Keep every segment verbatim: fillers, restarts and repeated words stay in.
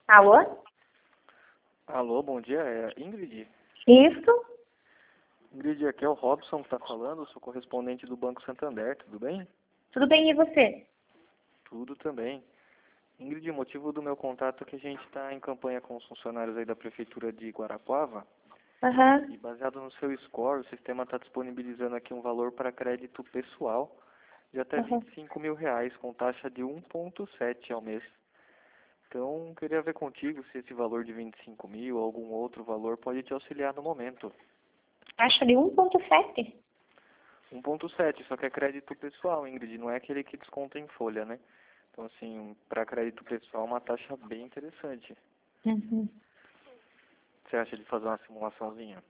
Alô? Alô, bom dia, é Ingrid? Isso? Ingrid, aqui é o Robson que está falando, sou correspondente do Banco Santander, tudo bem? Tudo bem, e você? Tudo também. Ingrid, o motivo do meu contato é que a gente está em campanha com os funcionários aí da Prefeitura de Guarapuava Aham. e baseado no seu score, o sistema está disponibilizando aqui um valor para crédito pessoal de até Aham. vinte e cinco mil reais com taxa de um vírgula sete ao mês. Então, queria ver contigo se esse valor de vinte e cinco mil ou algum outro valor pode te auxiliar no momento. Taxa de um ponto sete? um vírgula sete, só que é crédito pessoal, Ingrid, não é aquele que desconta em folha, né? Então, assim, para crédito pessoal, uma taxa bem interessante. Uhum. Você acha de fazer uma simulaçãozinha?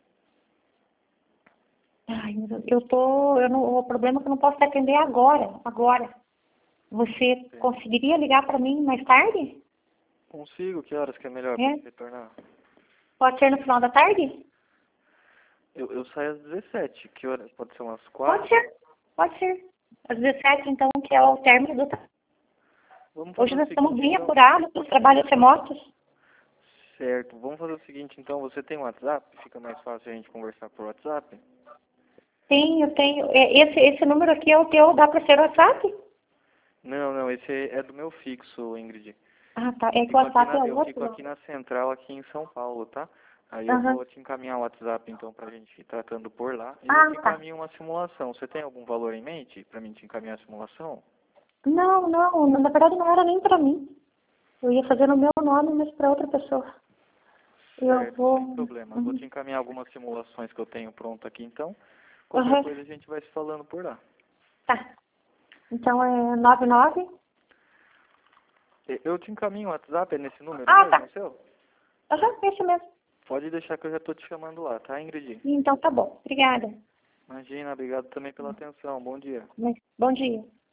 Ai, mas eu eu tô. Eu não, o problema é que eu não posso te atender agora. Agora. Você Sim. conseguiria ligar para mim mais tarde? Consigo, que horas que é melhor para É? te retornar? Pode ser no final da tarde? Eu, eu saio às dezessete, que horas? Pode ser umas Pode quatro? ser. Pode ser. Às dezessete, então, que é o término do. tra- Vamos fazer Hoje o nós estamos seguinte, bem então. apurados com os trabalhos remotos. Certo, vamos fazer o seguinte, então. Você tem WhatsApp? Fica mais fácil a gente conversar por WhatsApp? Sim, eu tenho. é, Esse, esse número aqui é o teu, dá para ser o WhatsApp? Não, não, esse é do meu fixo, Ingrid. Ah, tá. Eu É que o fico aqui WhatsApp na, é eu fico outro. aqui na central, aqui em São Paulo, tá? Aí eu Aham. vou te encaminhar o WhatsApp, então, pra gente ir tratando por lá. E eu Ah, te tá. encaminho uma simulação. Você tem algum valor em mente pra mim te encaminhar a simulação? Não, não, na verdade não era nem para mim. Eu ia fazer no meu nome, mas para outra pessoa. Eu Certo, vou. sem problema. Vou Uhum. te encaminhar algumas simulações que eu tenho pronto aqui, então. Qualquer Aham. coisa a gente vai se falando por lá. Tá. Então é nove nove. E- Eu te encaminho o WhatsApp, é nesse número Ah, mesmo, tá. o seu? Aham, esse mesmo. Pode deixar que eu já tô te chamando lá, tá, Ingrid? Então tá bom. Obrigada. Imagina, obrigado também pela atenção. Bom dia. Bom dia.